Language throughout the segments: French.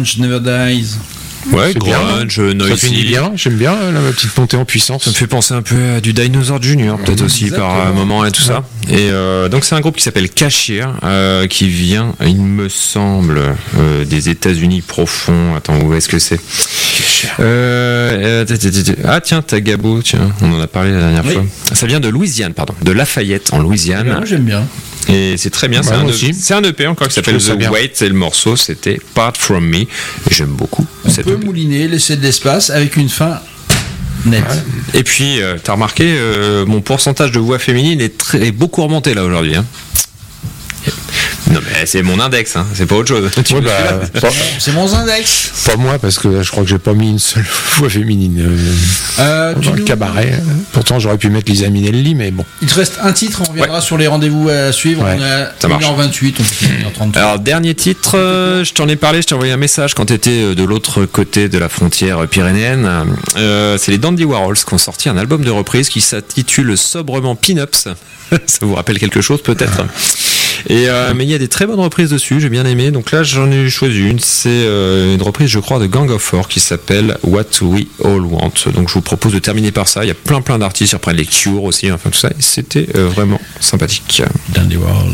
Grunge Never Dies. Ouais, grunge, noisy. Ça finit bien, j'aime bien la petite montée en puissance. Ça me fait penser un peu à du Dinosaur Junior, peut-être aussi exactement. par moment et tout ça. Et donc c'est un groupe qui s'appelle Cashier, qui vient, il me semble, des États-Unis profonds. Attends, où est-ce que c'est? Ah tiens, Tagabo, tiens, on en a parlé la dernière fois. Ça vient de Louisiane, pardon, de Lafayette en Louisiane. Moi, j'aime bien. Et c'est très bien, c'est un EP encore qui s'appelle The Wait, et le morceau c'était Part From Me, et j'aime beaucoup. On peut mouliner, laisser de l'espace avec une fin nette. Ouais. Et puis, t'as remarqué, mon pourcentage de voix féminine est beaucoup remonté là aujourd'hui. Hein. Non mais c'est mon index, hein. C'est pas autre chose. C'est mon index. Pas moi, parce que je crois que j'ai pas mis une seule voix féminine dans le cabaret. Pourtant j'aurais pu mettre Lisa Minnelli, mais bon. Il te reste un titre, on reviendra sur les rendez-vous à suivre. Ouais. On a Ça marche. 1h28, on peut 1h33. Alors dernier titre, je t'en ai parlé, je t'ai envoyé un message quand t'étais de l'autre côté de la frontière pyrénéenne. C'est les Dandy Warhols qui ont sorti un album de reprise qui s'intitule sobrement Pin-Ups. Ça vous rappelle quelque chose peut-être. Et mais il y a des très bonnes reprises dessus, j'ai bien aimé. Donc là j'en ai choisi une, c'est une reprise je crois de Gang of Four qui s'appelle What We All Want. Donc je vous propose de terminer par ça. Il y a plein d'artistes, ils reprennent les Cure aussi, enfin tout ça, et c'était vraiment sympathique. Dandy Warhols.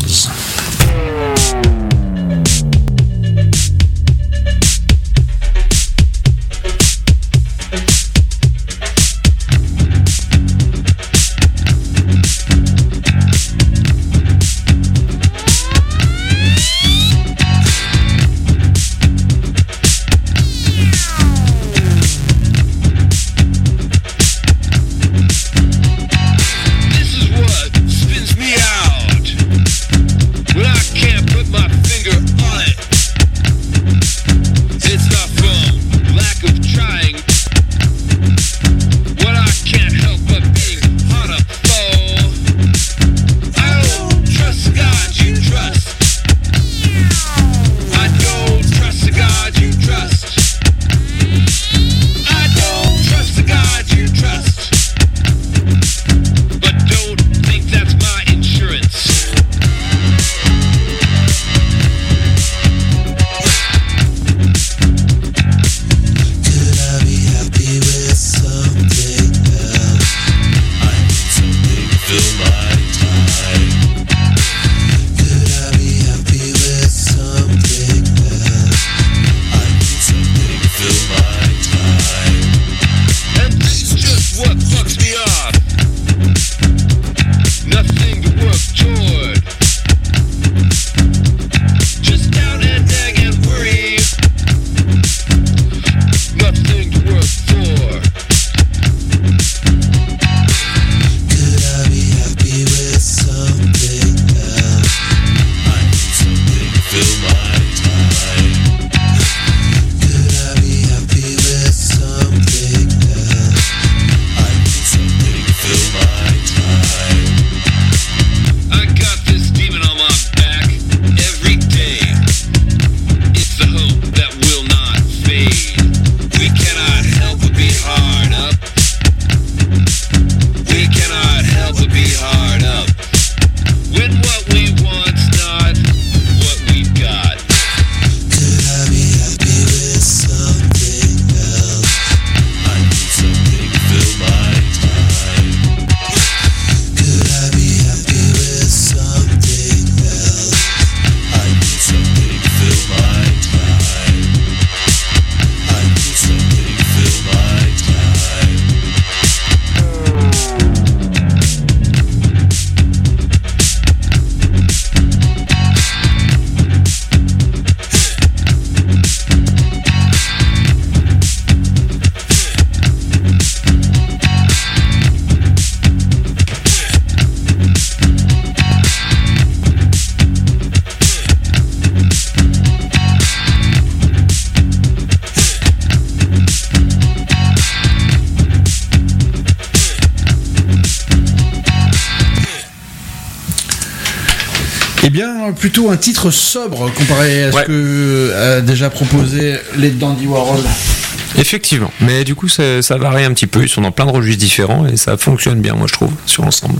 Eh bien, plutôt un titre sobre comparé à ce que a déjà proposé les Dandy Warhols. Effectivement, mais du coup ça varie un petit peu, ils sont dans plein de registres différents et ça fonctionne bien, moi je trouve, sur l'ensemble.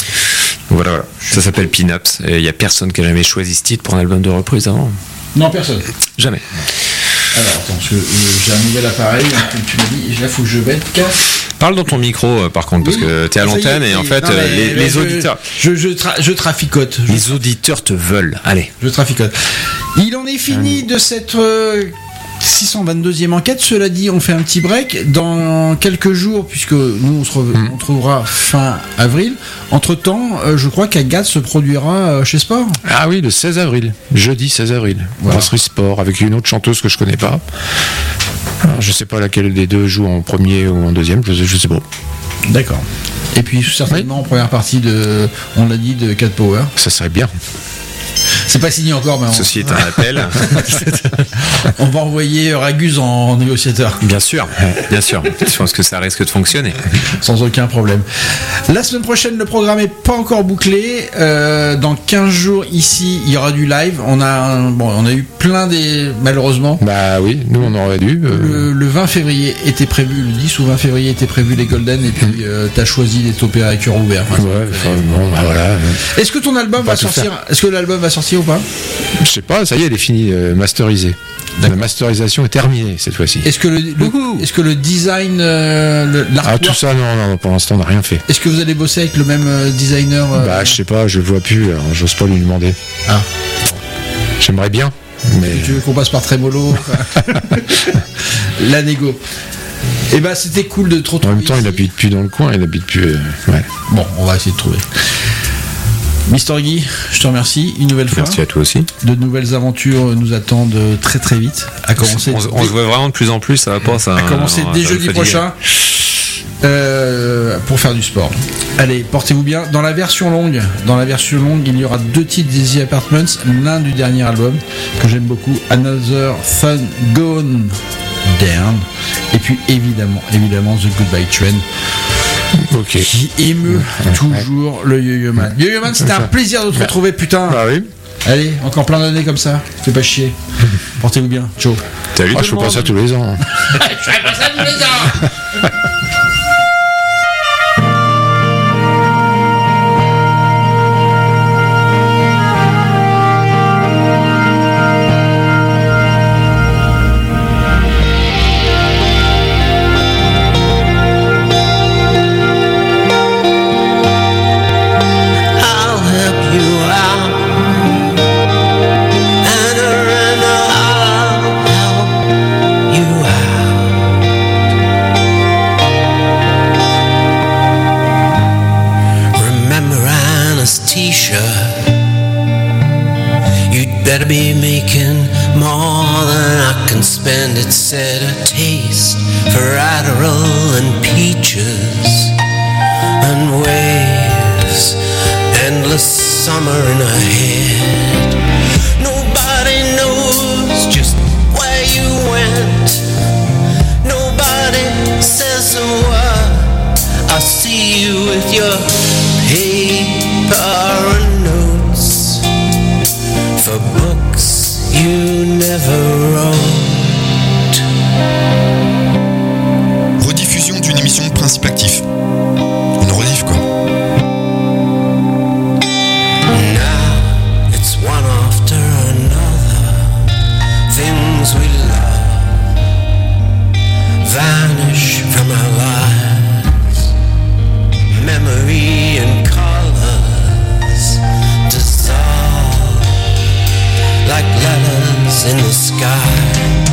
Voilà. Ça s'appelle Pin-Ups et il n'y a personne qui a jamais choisi ce titre pour un album de reprise avant. Non, personne. Jamais. Alors attends, parce que j'ai un nouvel appareil, comme tu m'as dit, et là faut que je mette. Parle dans ton micro par contre, parce que t'es à l'antenne et en fait les auditeurs. Je traficote. Les auditeurs te veulent. Allez. Je traficote. Il en est fini de cette 622e enquête. Cela dit, on fait un petit break. Dans quelques jours, puisque nous on retrouvera fin avril. Entre-temps, je crois qu'Agathe se produira chez Sport. Ah oui, le 16 avril. Jeudi 16 avril. Voilà. Brasserie Sport, avec une autre chanteuse que je connais pas. Alors, je sais pas laquelle des deux joue en premier ou en deuxième, je sais pas. D'accord. Et puis certainement en première partie on l'a dit, de Cat Power. Ça serait bien. C'est pas signé encore, mais ceci est un appel. On va envoyer Raguse en négociateur. Bien sûr. Je pense que ça risque de fonctionner. Sans aucun problème. La semaine prochaine, le programme est pas encore bouclé. Dans 15 jours, ici, il y aura du live. On a eu plein malheureusement. Bah oui, nous on aurait dû. Le 20 février était prévu, le 10 ou 20 février était prévu les Golden, et puis t'as choisi des topés à cœur ouvert. Voilà. Est-ce que ton album va sortir? Est-ce que l'album va sortir ou pas? Je sais pas, ça y est, elle est finie, masterisée. La masterisation est terminée cette fois-ci. Est-ce que le design, l'artwork... tout ça, non, pour l'instant on n'a rien fait. Est-ce que vous allez bosser avec le même designer? Je sais pas, je le vois plus, alors j'ose pas lui demander. Ah. J'aimerais bien, mais... Tu veux qu'on passe par Trémolo? La négo. Et c'était cool de te retrouver. En même temps, il habite plus dans le coin, il habite plus... ouais. Bon, on va essayer de trouver. Mister Guy, je te remercie une nouvelle fois. Merci à toi aussi. De nouvelles aventures nous attendent très très vite. À commencer. On se voit vraiment de plus en plus, ça va pas. Ça. À commencer dès jeudi prochain pour faire du sport. Allez, portez-vous bien. Dans la version longue, il y aura 2 titres des The Apartments, l'un du dernier album que j'aime beaucoup, Another Sun Gone Down, et puis évidemment The Goodbye Train. Okay. Qui émeut toujours le Yo-Yo Man. Yo-Yo Man, c'était un plaisir de te retrouver, putain. Ah oui. Allez, encore plein d'années comme ça. Fais pas chier. Portez-vous bien. Ciao. Salut. Je fais pas ça tous les ans. Je fais pas ça tous les ans. Better be making more than I can spend. It set a taste for Adderall and peaches and waves, endless summer in her head. Nobody knows just where you went. Nobody says a word. I see you with your paper and notes for books you never wrote. Rediffusion d'une émission de Principe Actif. Une rediff quoi. Now it's one after another. Things we love vanish from our lives. Memory and colors dissolve like letters in the sky.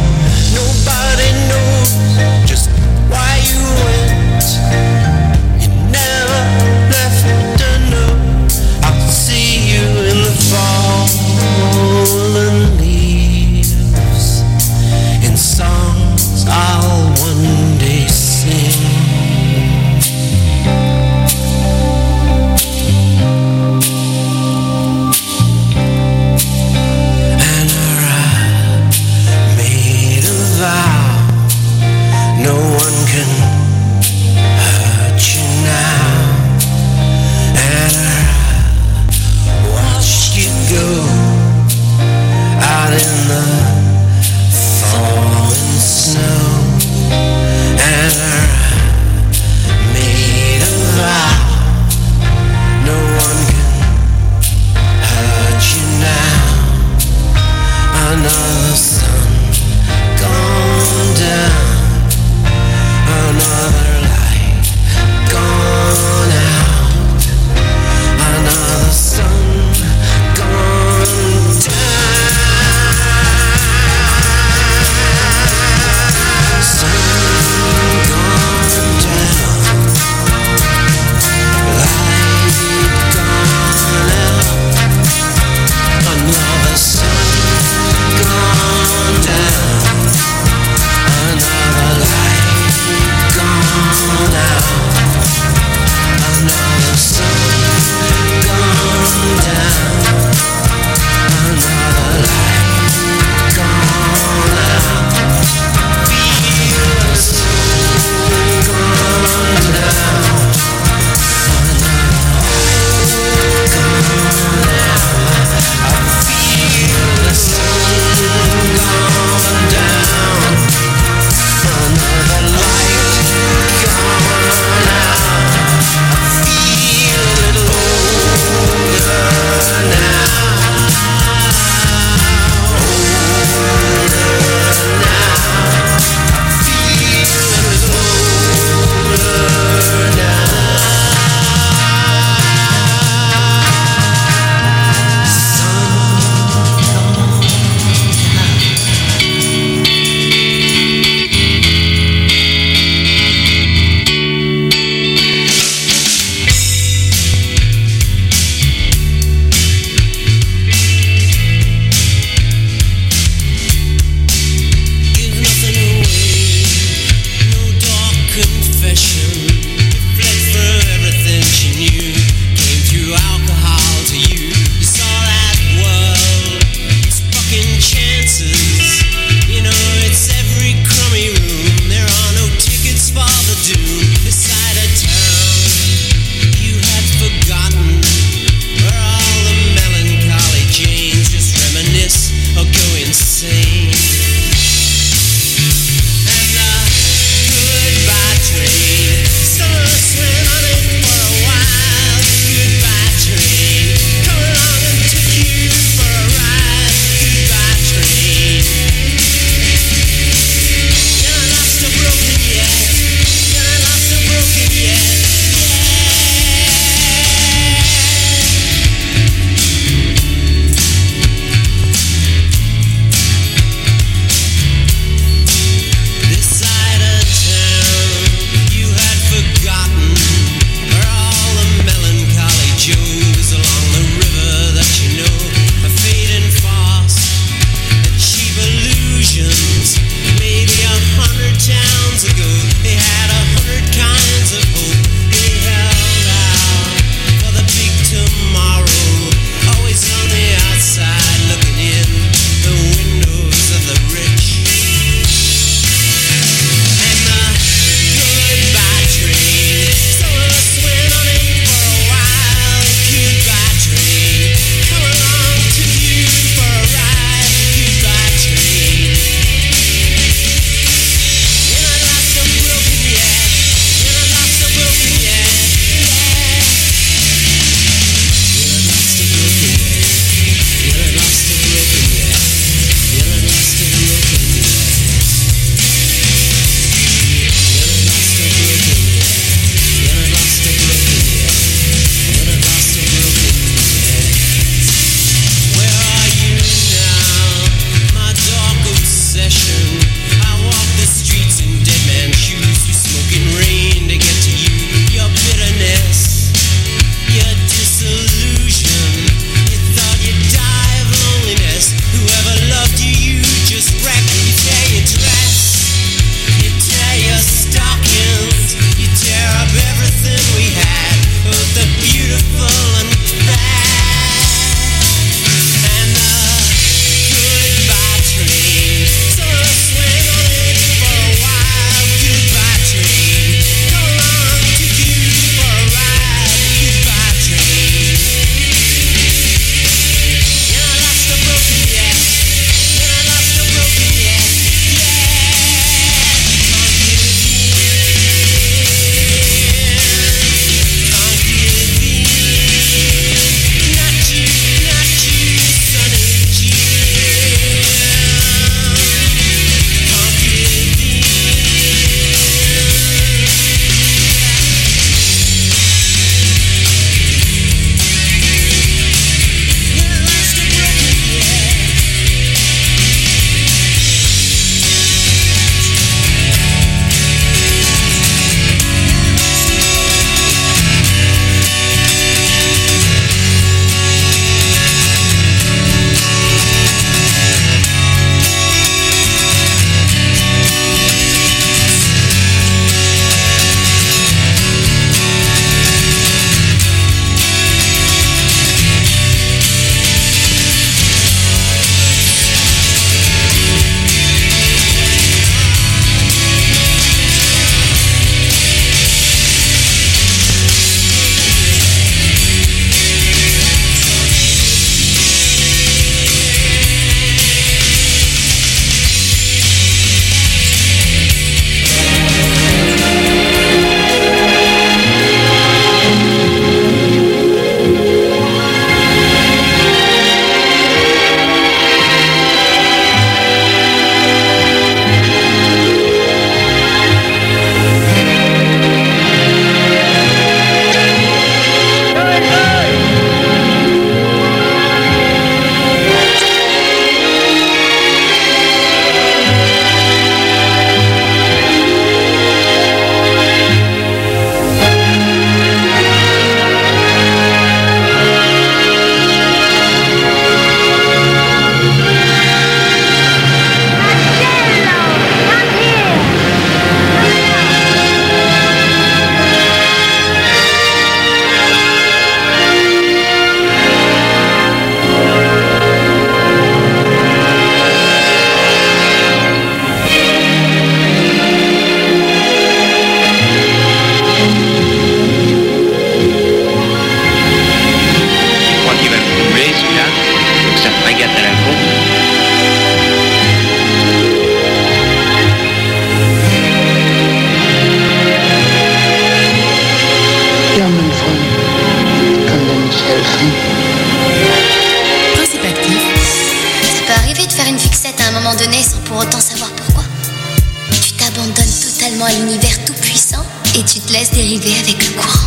totalement à l'univers tout-puissant et tu te laisses dériver avec le courant.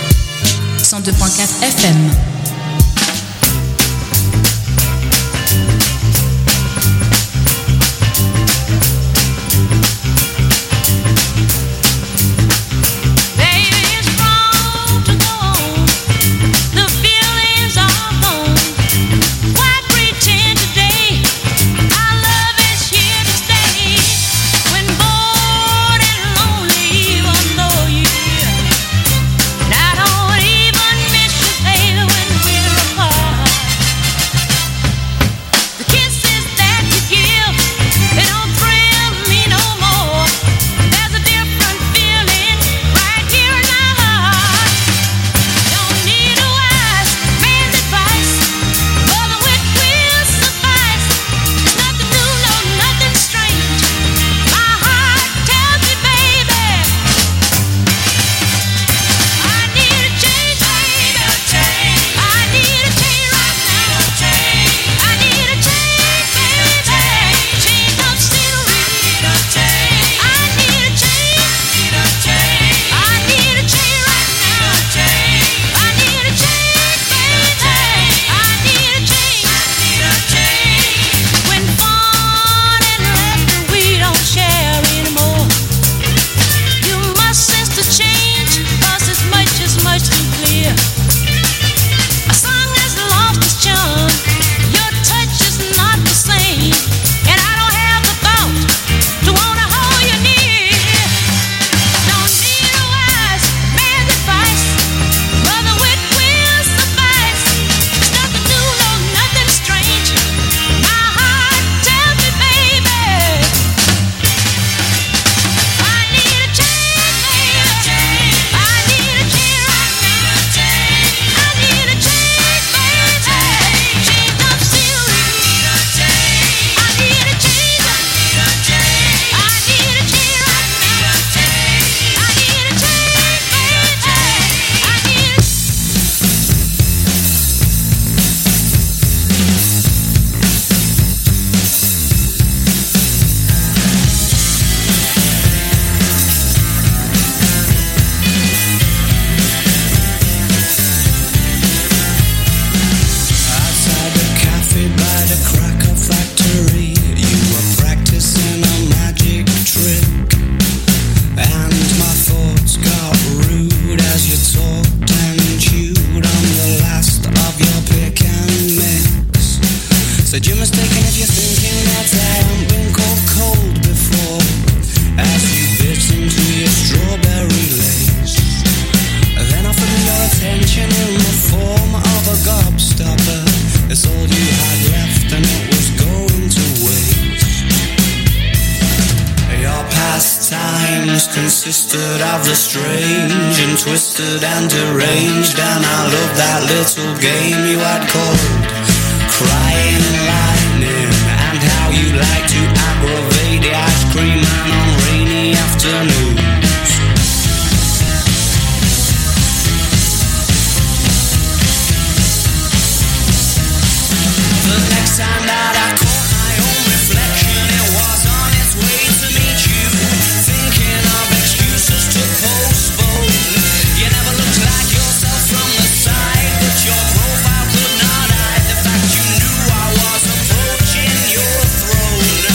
102.4 FM. consisted of the strange and twisted and deranged, and I loved that little game you had called Crying Lightning, and how you like to aggravate the ice cream man on rainy afternoons. The next time that I caught my own reflection, it was on its way to meet you, thinking of excuses to postpone. You never looked like yourself from the side, but your profile could not hide the fact you knew I was approaching your throne.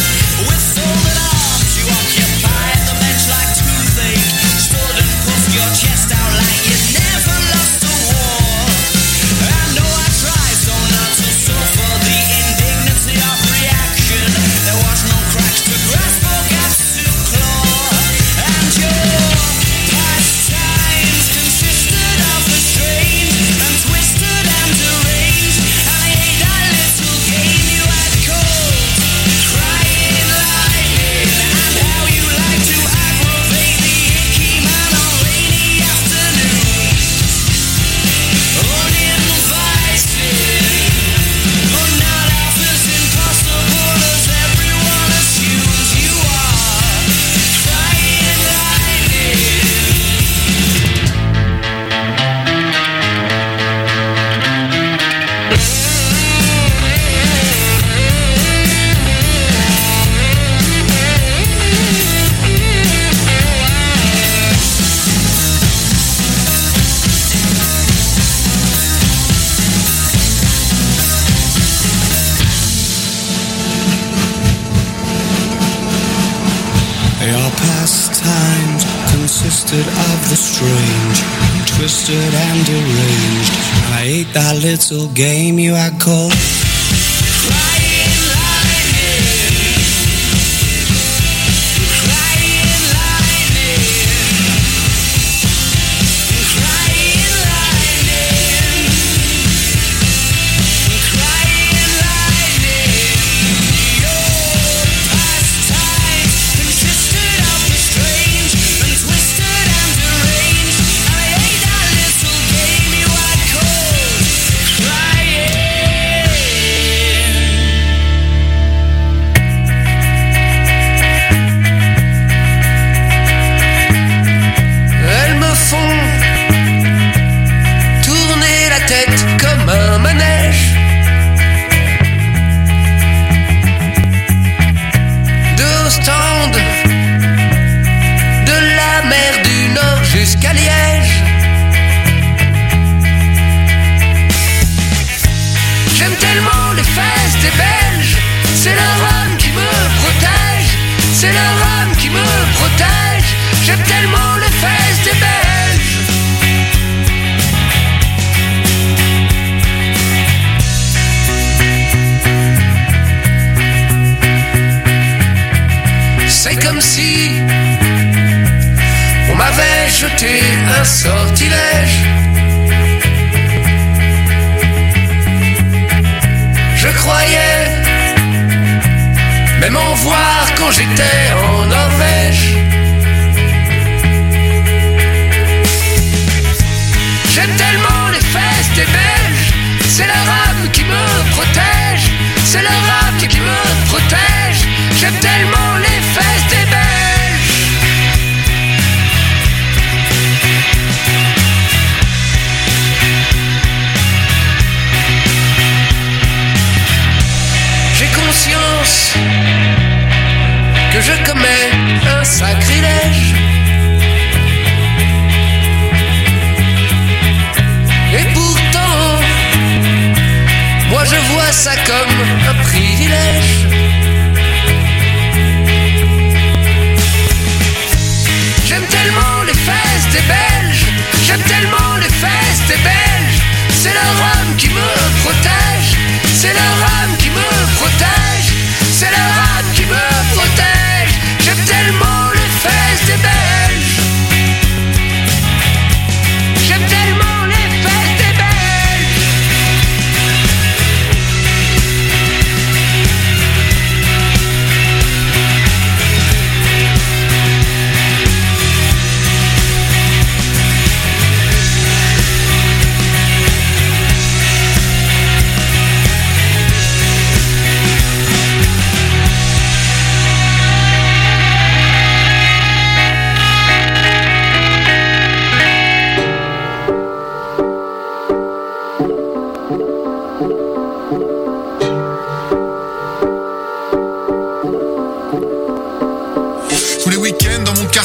pastimes consisted of the strange, twisted and deranged. And I ate that little game you had called Crying Lightning. Crying Lightning. Crying Lightning. Crying Lightning. Your pastime consisted of the strange and twisted and deranged. And I ate that little game you had called Crying. Elles me font tourner la tête comme un manège. D'Ostende, de la mer du Nord jusqu'à Liège. J'aime tellement les fesses des Belges. C'est leur âme qui me protège. C'est leur âme qui me protège. J'aime tellement les fesses des Belges. C'est comme si on m'avait jeté un sortilège. Je croyais même en voir quand j'étais en Norvège. J'aime tellement les fesses des Belges. C'est leur âme qui me protège. C'est leur âme qui me protège. J'aime tellement les fesses des Belges. J'ai conscience que je commets un sacrilège. Et pourtant, moi je vois ça comme un privilège. J'aime tellement les fesses des Belges. J'aime tellement les fesses des Belges. C'est leur âme qui me